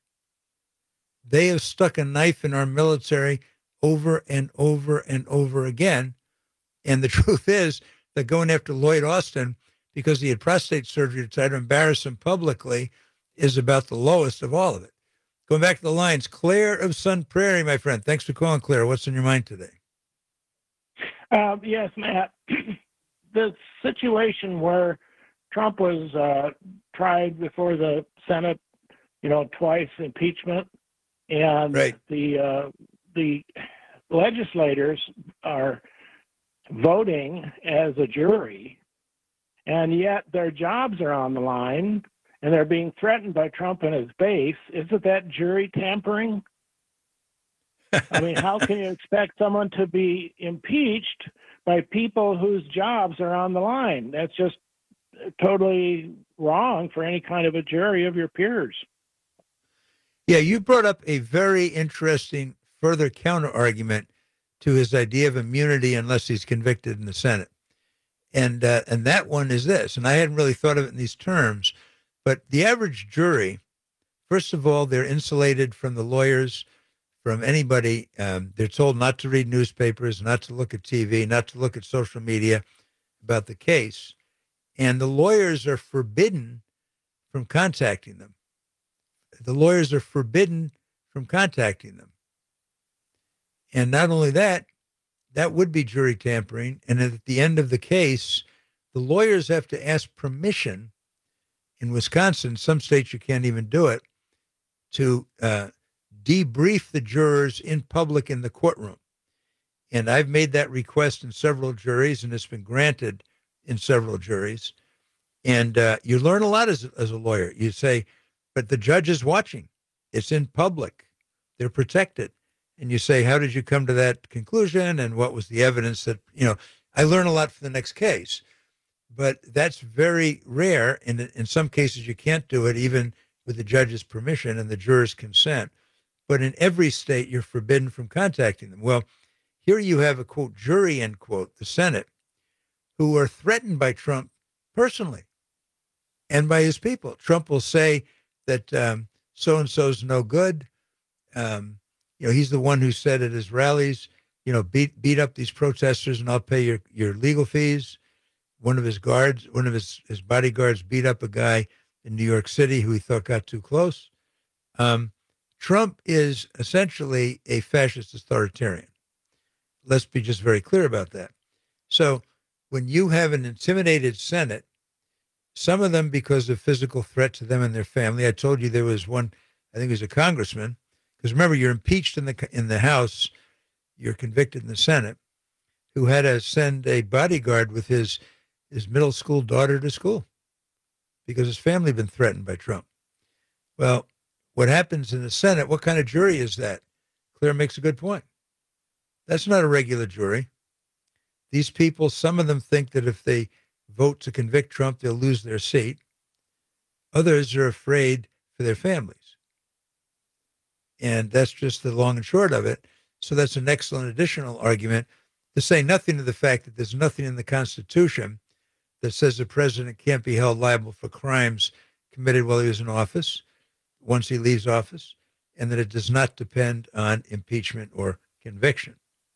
They have stuck a knife in our military over and over and over again. And the truth is that going after Lloyd Austin because he had prostate surgery to try to embarrass him publicly is about the lowest of all of it. Going back to the lines, Claire of Sun Prairie, my friend. Thanks for calling, Claire. What's on your mind today? Uh, yes, Matt. The situation where Trump was uh, tried before the Senate, you know, twice impeachment, and right. the uh, the legislators are voting as a jury, and yet their jobs are on the line, and they're being threatened by Trump and his base. Isn't that jury tampering? I mean, how can you expect someone to be impeached by people whose jobs are on the line? That's just totally wrong for any kind of a jury of your peers. Yeah, you brought up a very interesting further counter argument to his idea of immunity unless he's convicted in the Senate. And uh, and that one is this, and I hadn't really thought of it in these terms, but the average jury, first of all, they're insulated from the lawyers, from anybody. Um, they're told not to read newspapers, not to look at T V, not to look at social media about the case. And the lawyers are forbidden from contacting them. the lawyers are forbidden from contacting them. And not only that, that would be jury tampering. And at the end of the case, the lawyers have to ask permission. In Wisconsin, some states you can't even do it, to uh, debrief the jurors in public in the courtroom. And I've made that request in several juries, and it's been granted in several juries. And uh, you learn a lot as, as a lawyer. You say, but the judge is watching. It's in public. They're protected. And you say, how did you come to that conclusion? And what was the evidence that, you know, I learn a lot for the next case. But that's very rare. And in some cases, you can't do it even with the judge's permission and the juror's consent. But in every state, you're forbidden from contacting them. Well, here you have a, quote, jury, end quote, the Senate, who are threatened by Trump personally and by his people. Trump will say that um, so-and-so's no good. Um, you know, he's the one who said at his rallies, you know, beat beat up these protesters and I'll pay your, your legal fees. One of his guards, one of his, his bodyguards beat up a guy in New York City who he thought got too close. Um, Trump is essentially a fascist authoritarian. Let's be just very clear about that. So when you have an intimidated Senate, some of them because of physical threat to them and their family. I told you there was one, I think it was a congressman, because remember, you're impeached in the in the House, you're convicted in the Senate, who had to send a bodyguard with his his middle school daughter to school because his family had been threatened by Trump. Well, what happens in the Senate, what kind of jury is that? Claire makes a good point. That's not a regular jury. These people, some of them think that if they vote to convict Trump, they'll lose their seat. Others are afraid for their families. And that's just the long and short of it. So that's an excellent additional argument, to say nothing of the fact that there's nothing in the Constitution that says the president can't be held liable for crimes committed while he was in office, once he leaves office, and that it does not depend on impeachment or conviction.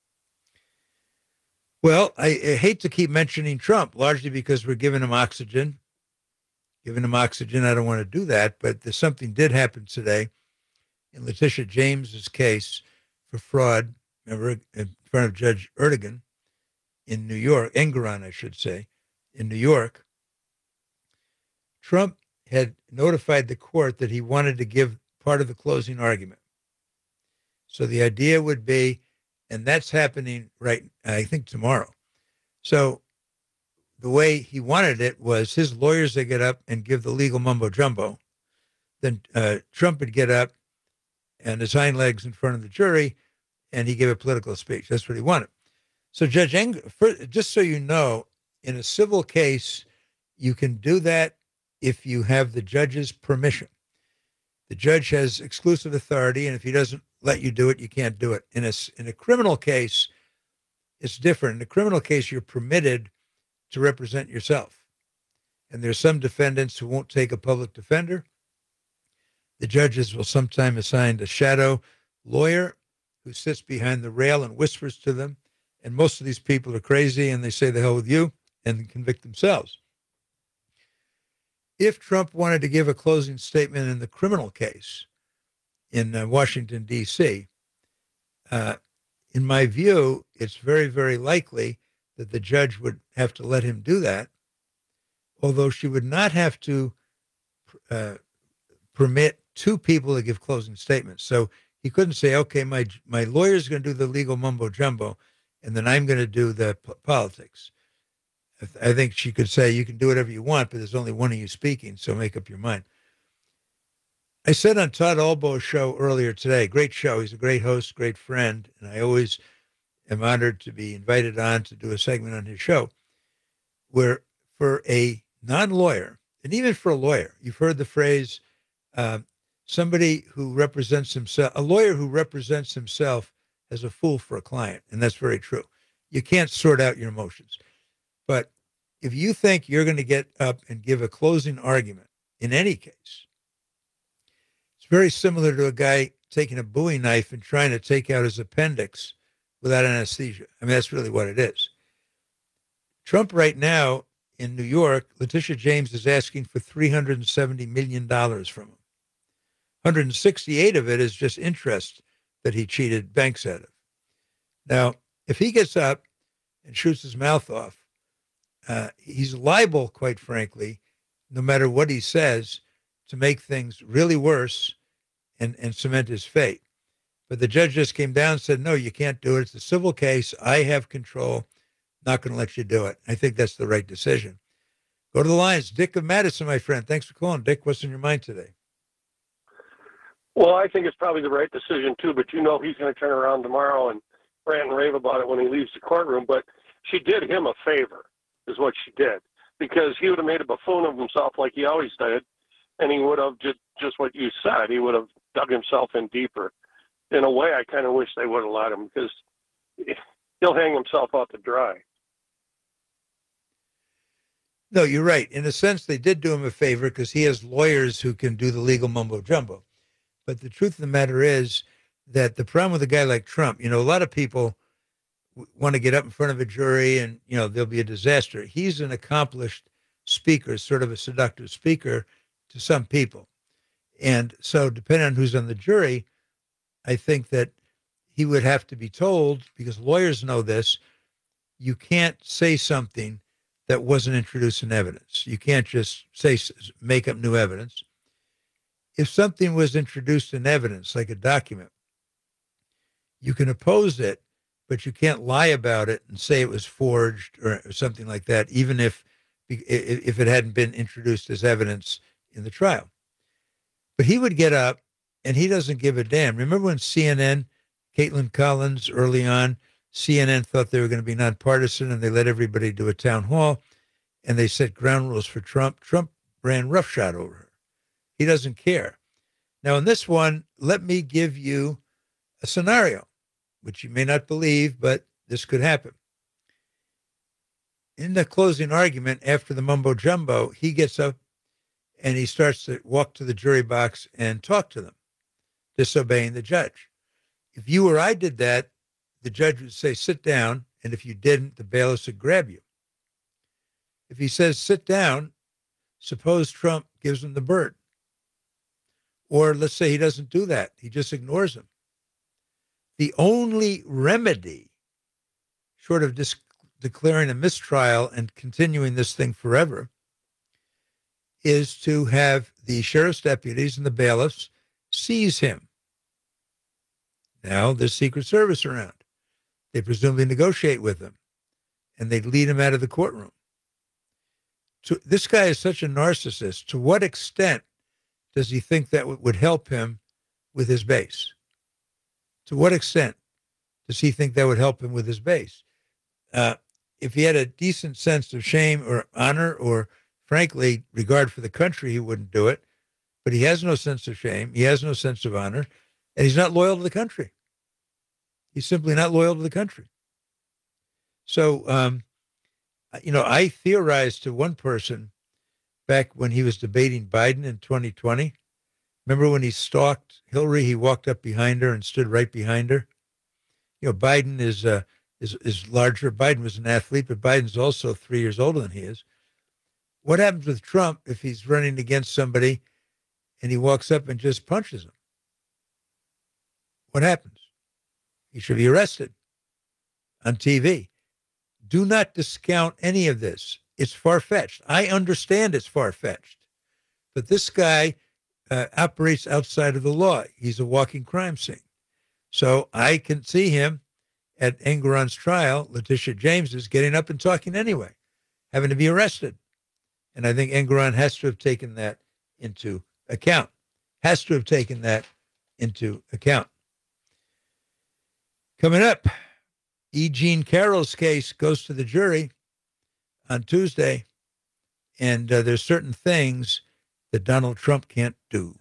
Well, I, I hate to keep mentioning Trump, largely because we're giving him oxygen. Giving him oxygen, I don't want to do that, but there's something did happen today in Letitia James's case for fraud, remember, in front of Judge Erdogan in New York, Engoron, I should say, in New York. Trump had notified the court that he wanted to give part of the closing argument. So the idea would be, and that's happening right, I think, tomorrow. So the way he wanted it was his lawyers would get up and give the legal mumbo jumbo. Then uh, Trump would get up and his hind legs in front of the jury, and he gave a political speech. That's what he wanted. So Judge Eng, for, just so you know, in a civil case, you can do that if you have the judge's permission. The judge has exclusive authority, and if he doesn't let you do it, you can't do it. In a, in a criminal case, it's different. In a criminal case, you're permitted to represent yourself. And there's some defendants who won't take a public defender. The judges will sometimes assign a shadow lawyer who sits behind the rail and whispers to them. And most of these people are crazy, and they say the hell with you and convict themselves. If Trump wanted to give a closing statement in the criminal case in uh, Washington, D C, uh, in my view, it's very, very likely that the judge would have to let him do that, although she would not have to uh, permit two people to give closing statements. So he couldn't say, okay, my my lawyer's going to do the legal mumbo jumbo, and then I'm going to do the p- politics. I think she could say, you can do whatever you want, but there's only one of you speaking, so make up your mind. I said on Todd Albo's show earlier today, great show. He's a great host, great friend, and I always am honored to be invited on to do a segment on his show, where for a non-lawyer, and even for a lawyer, you've heard the phrase, uh, somebody who represents himself, a lawyer who represents himself as a fool for a client, and that's very true. You can't sort out your emotions. But if you think you're going to get up and give a closing argument in any case, it's very similar to a guy taking a Bowie knife and trying to take out his appendix without anesthesia. I mean, that's really what it is. Trump right now in New York, Letitia James is asking for three hundred seventy million dollars from him. hundred sixty-eight of it is just interest that he cheated banks out of. Now, if he gets up and shoots his mouth off, uh, he's liable, quite frankly, no matter what he says, to make things really worse and, and cement his fate. But the judge just came down and said, no, you can't do it. It's a civil case. I have control. Not going to let you do it. I think that's the right decision. Go to the lines. Dick of Madison, my friend. Thanks for calling. Dick, what's in your mind today? Well, I think it's probably the right decision, too, but you know he's going to turn around tomorrow and rant and rave about it when he leaves the courtroom. But she did him a favor, is what she did, because he would have made a buffoon of himself like he always did, and he would have just, just what you said. He would have dug himself in deeper. In a way, I kind of wish they would have let him, because he'll hang himself out to dry. No, you're right. In a sense, they did do him a favor because he has lawyers who can do the legal mumbo jumbo. But the truth of the matter is that the problem with a guy like Trump, you know, a lot of people w- want to get up in front of a jury and, you know, there'll be a disaster. He's an accomplished speaker, sort of a seductive speaker to some people. And so depending on who's on the jury, I think that he would have to be told, because lawyers know this, you can't say something that wasn't introduced in evidence. You can't just say, make up new evidence. If something was introduced in evidence, like a document, you can oppose it, but you can't lie about it and say it was forged or, or something like that, even if if it hadn't been introduced as evidence in the trial. But he would get up, and he doesn't give a damn. Remember when C N N, Caitlin Collins, early on, C N N thought they were going to be nonpartisan, and they let everybody do a town hall, and they set ground rules for Trump. Trump ran roughshod over her. He doesn't care. Now, in this one, let me give you a scenario, which you may not believe, but this could happen. In the closing argument, after the mumbo jumbo, he gets up and he starts to walk to the jury box and talk to them, disobeying the judge. If you or I did that, the judge would say, sit down, and if you didn't, the bailiffs would grab you. If he says, sit down, suppose Trump gives him the bird. Or let's say he doesn't do that. He just ignores him. The only remedy, short of dis- declaring a mistrial and continuing this thing forever, is to have the sheriff's deputies and the bailiffs seize him. Now there's Secret Service around. They presumably negotiate with him, and they lead him out of the courtroom. So this guy is such a narcissist. To what extent does he think that w- would help him with his base? To what extent does he think that would help him with his base? Uh, if he had a decent sense of shame or honor or, frankly, regard for the country, he wouldn't do it. But he has no sense of shame. He has no sense of honor. And he's not loyal to the country. He's simply not loyal to the country. So, um, you know, I theorized to one person back when he was debating Biden in twenty twenty. Remember when he stalked Hillary? He walked up behind her and stood right behind her. You know, Biden is uh, is is larger. Biden was an athlete, but Biden's also three years older than he is. What happens with Trump if he's running against somebody and he walks up and just punches him? What happens? He should be arrested on T V. Do not discount any of this. It's far-fetched. I understand it's far-fetched. But this guy uh, operates outside of the law. He's a walking crime scene. So I can see him at Engoron's trial, Letitia James is getting up and talking anyway, having to be arrested. And I think Engoron has to have taken that into account, has to have taken that into account. Coming up, E. Jean Carroll's case goes to the jury on Tuesday, and uh, there's certain things that Donald Trump can't do.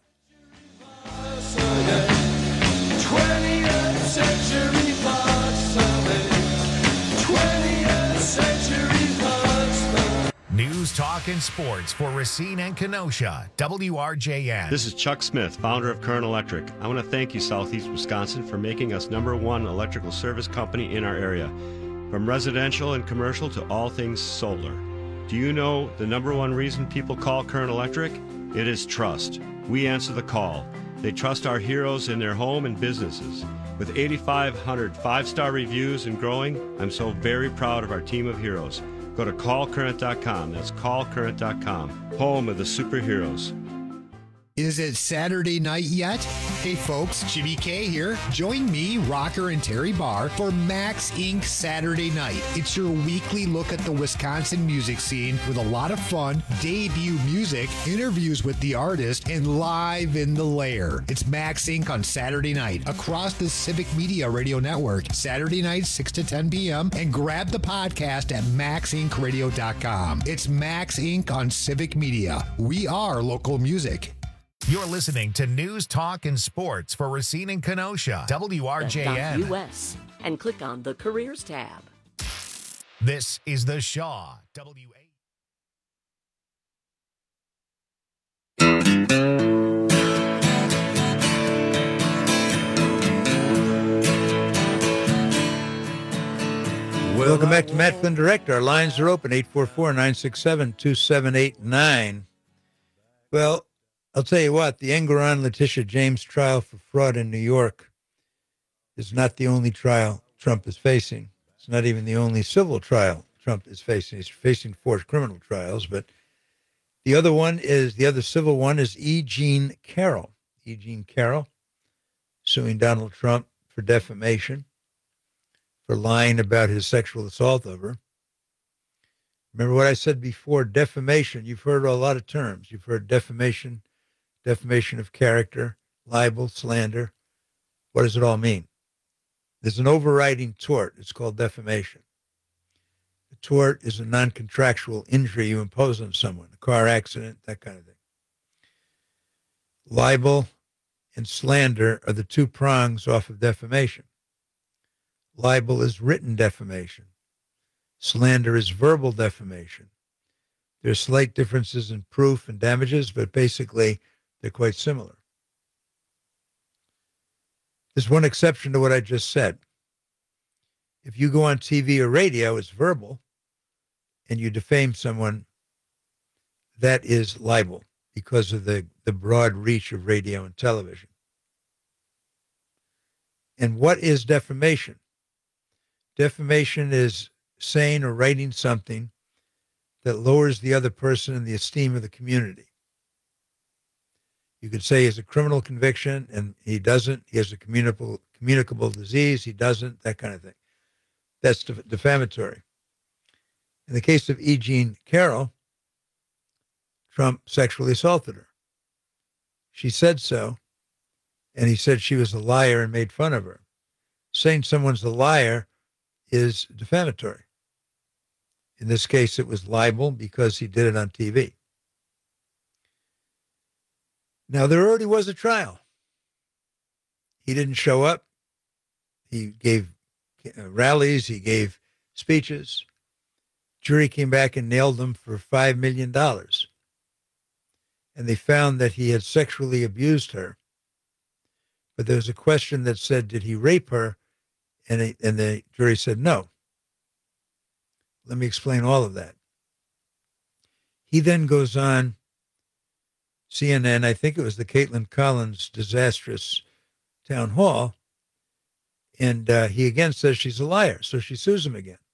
twentieth century fox twentieth century fox. News, talk, and sports for Racine and Kenosha. W R J N. This is Chuck Smith, founder of Current Electric. I want to thank you, Southeast Wisconsin, for making us number one electrical service company in our area. From residential and commercial to all things solar. Do you know the number one reason people call Current Electric? It is trust. We answer the call. They trust our heroes in their home and businesses. With eighty-five hundred five-star reviews and growing, I'm so very proud of our team of heroes. Go to call current dot com. That's call current dot com, home of the superheroes. Is it Saturday night yet? Hey folks, Jimmy K here. Join me, Rocker, and Terry Barr for Max Incorporated Saturday Night. It's your weekly look at the Wisconsin music scene with a lot of fun, debut music, interviews with the artist, and live in the lair. It's Max Incorporated on Saturday night across the Civic Media Radio Network, Saturday night, six to ten p.m., and grab the podcast at max inc radio dot com. It's Max Incorporated on Civic Media. We are local music. You're listening to News, Talk, and Sports for Racine and Kenosha, W R J N. U S and click on the Careers tab. This is the Shaw W A. Welcome back to Matt Flynn Direct. Our lines are open, eight four four, nine six seven, two seven eight nine. Well, I'll tell you what, the Engeron Letitia James trial for fraud in New York is not the only trial Trump is facing. It's not even the only civil trial Trump is facing. He's facing four criminal trials, but the other one is, the other civil one is E. Jean Carroll. E. Jean Carroll suing Donald Trump for defamation, for lying about his sexual assault of her. Remember what I said before, defamation. You've heard a lot of terms. You've heard defamation, defamation of character, libel, slander. What does it all mean? There's an overriding tort. It's called defamation. The tort is a non-contractual injury you impose on someone, a car accident, that kind of thing. Libel and slander are the two prongs off of defamation. Libel is written defamation. Slander is verbal defamation. There's slight differences in proof and damages, but basically they're quite similar. There's one exception to what I just said. If you go on T V or radio, it's verbal, and you defame someone, that is libel because of the, the broad reach of radio and television. And what is defamation? Defamation is saying or writing something that lowers the other person in the esteem of the community. You could say he has a criminal conviction and he doesn't. He has a communicable, communicable disease. He doesn't, that kind of thing. That's def- defamatory. In the case of E. Jean Carroll, Trump sexually assaulted her. She said so, and he said she was a liar and made fun of her. Saying someone's a liar is defamatory. In this case, it was libel because he did it on T V. Now, there already was a trial. He didn't show up. He gave uh, rallies. He gave speeches. Jury came back and nailed him for five million dollars. And they found that he had sexually abused her. But there was a question that said, did he rape her? And, it, and the jury said no. Let me explain all of that. He then goes on C N N, I think it was the Caitlin Collins disastrous town hall, and uh, he again says she's a liar, so she sues him again.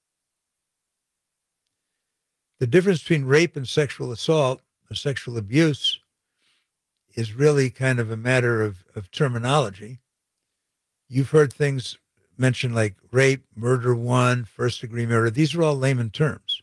The difference between rape and sexual assault or sexual abuse is really kind of a matter of, of terminology. You've heard things mentioned like rape, murder one, first degree murder. These are all layman terms.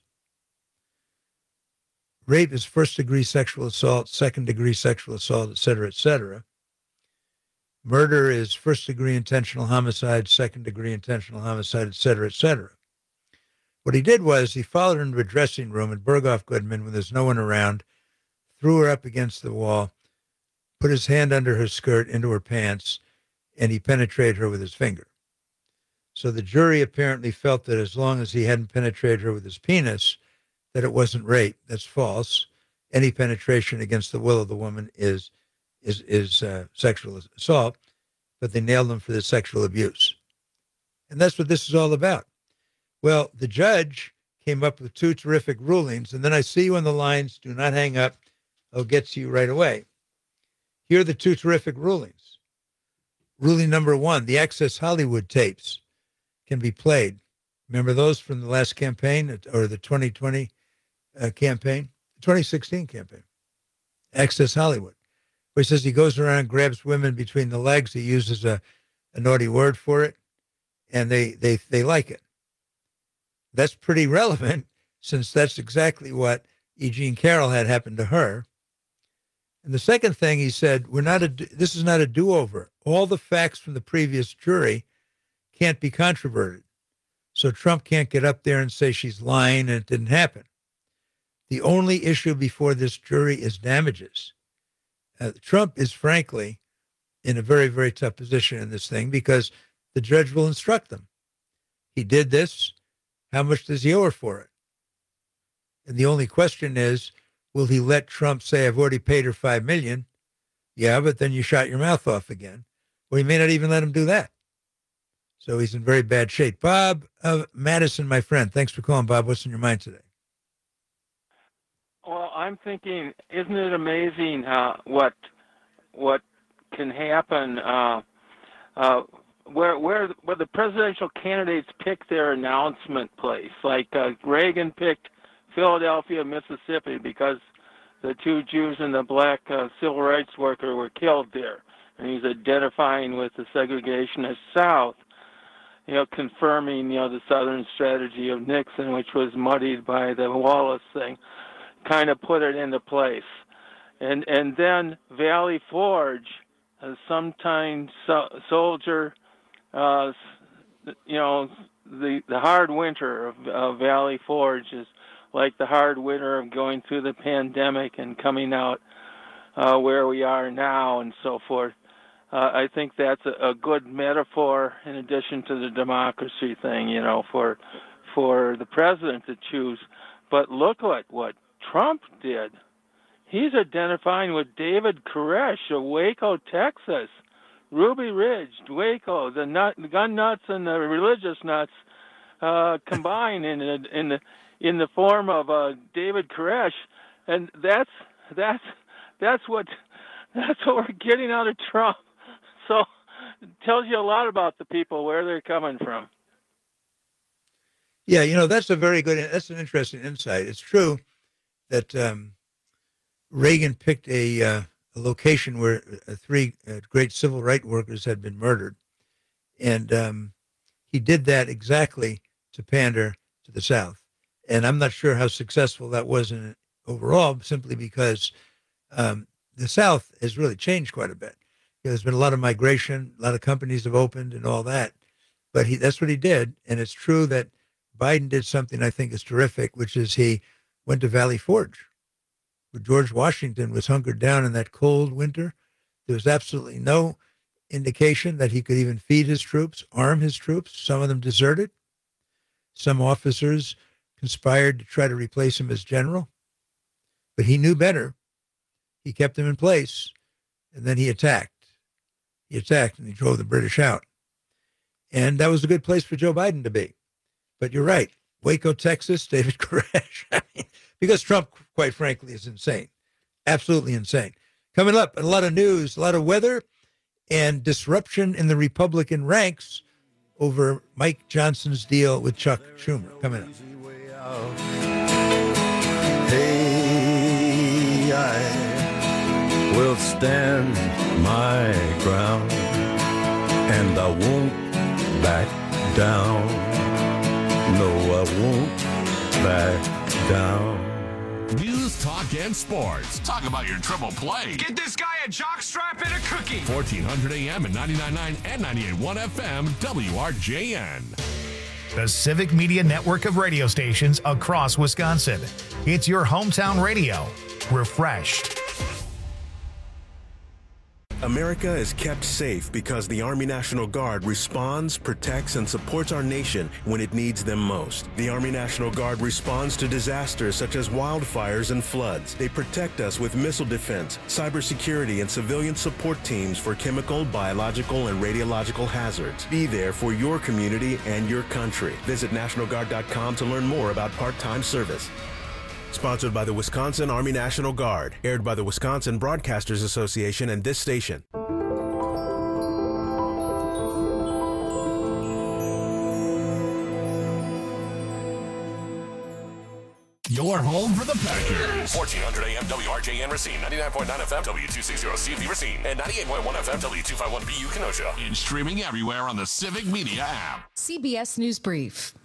Rape is first degree sexual assault, second degree sexual assault, et cetera, et cetera. Murder is first degree intentional homicide, second degree intentional homicide, et cetera, et cetera. What he did was he followed her into a dressing room at Berghoff Goodman when there's no one around, threw her up against the wall, put his hand under her skirt into her pants, and he penetrated her with his finger. So the jury apparently felt that as long as he hadn't penetrated her with his penis, that it wasn't rape. That's false. Any penetration against the will of the woman is is is uh, sexual assault, but they nailed him for the sexual abuse. And that's what this is all about. Well, the judge came up with two terrific rulings, and then I see you on the lines. Do not hang up. I'll get to you right away. Here are the two terrific rulings. ruling number one, the Access Hollywood tapes can be played. Remember those from the last campaign or the twenty twenty uh, campaign, twenty sixteen campaign? Access Hollywood, where he says he goes around and grabs women between the legs. He uses a, a naughty word for it, and they, they, they like it. That's pretty relevant since that's exactly what E. Jean Carroll had happened to her. And the second thing he said, we're not a, this is not a do-over. All the facts from the previous jury can't be controverted. So Trump can't get up there and say she's lying and it didn't happen. The only issue before this jury is damages. Uh, Trump is, frankly, in a very, very tough position in this thing because the judge will instruct them. He did this. How much does he owe her for it? And the only question is, will he let Trump say, I've already paid her five million dollars? Yeah, but then you shot your mouth off again. Or he may not even let him do that. So he's in very bad shape. Bob uh, Madison, my friend, thanks for calling, Bob. What's in your mind today? Well, I'm thinking, isn't it amazing uh, what what can happen uh, uh, where where where the presidential candidates pick their announcement place? Like uh, Reagan picked Philadelphia, Mississippi, because the two Jews and the black uh, civil rights worker were killed there, and he's identifying with the segregationist South. You know, confirming you know the Southern strategy of Nixon, which was muddied by the Wallace thing. Kind of put it into place. And and then Valley Forge, a sometime so, soldier, uh, you know, the the hard winter of uh, Valley Forge is like the hard winter of going through the pandemic and coming out uh, where we are now and so forth. Uh, I think that's a, a good metaphor in addition to the democracy thing, you know, for for the president to choose. But look at what Trump did. He's identifying with David Koresh of Waco, Texas. Ruby Ridge, Waco, the, nut, the gun nuts and the religious nuts uh, combined in the, in the in the form of uh, David Koresh, and that's that's that's what that's what we're getting out of Trump. So it tells you a lot about the people, where they're coming from. Yeah, you know, that's a very good, that's an interesting insight. It's true that um, Reagan picked a, uh, a location where uh, three uh, great civil rights workers had been murdered. And um, he did that exactly to pander to the South. And I'm not sure how successful that was in overall, simply because um, the South has really changed quite a bit. There's been a lot of migration, a lot of companies have opened and all that. But he, that's what he did. And it's true that Biden did something I think is terrific, which is he went to Valley Forge, where George Washington was hunkered down in that cold winter. There was absolutely no indication that he could even feed his troops, arm his troops. Some of them deserted. Some officers conspired to try to replace him as general. But he knew better. He kept them in place, and then he attacked. He attacked, and he drove the British out. And that was a good place for Joe Biden to be. But you're right. Waco, Texas, David Koresh. I mean, because Trump, quite frankly, is insane. Absolutely insane. Coming up, a lot of news, a lot of weather, and disruption in the Republican ranks over Mike Johnson's deal with Chuck Schumer. Coming up. Hey, I will stand my ground, and I won't back down. No, I won't back down. News, talk, and sports. Talk about your triple play. Get this guy a jockstrap and a cookie. fourteen hundred A M and ninety-nine point nine and ninety-eight point one F M, W R J N. The Civic Media Network of radio stations across Wisconsin. It's your hometown radio. Refreshed. America is kept safe because the Army National Guard responds, protects, and supports our nation when it needs them most. The Army National Guard responds to disasters such as wildfires and floods. They protect us with missile defense, cybersecurity, and civilian support teams for chemical, biological, and radiological hazards. Be there for your community and your country. Visit National Guard dot com to learn more about part-time service. Sponsored by the Wisconsin Army National Guard. Aired by the Wisconsin Broadcasters Association and this station. your home for the Packers. fourteen hundred A M W R J N Racine, ninety-nine point nine F M W two sixty C F Racine, and ninety-eight point one F M W two fifty-one B U Kenosha. And streaming everywhere on the Civic Media app. C B S News Brief.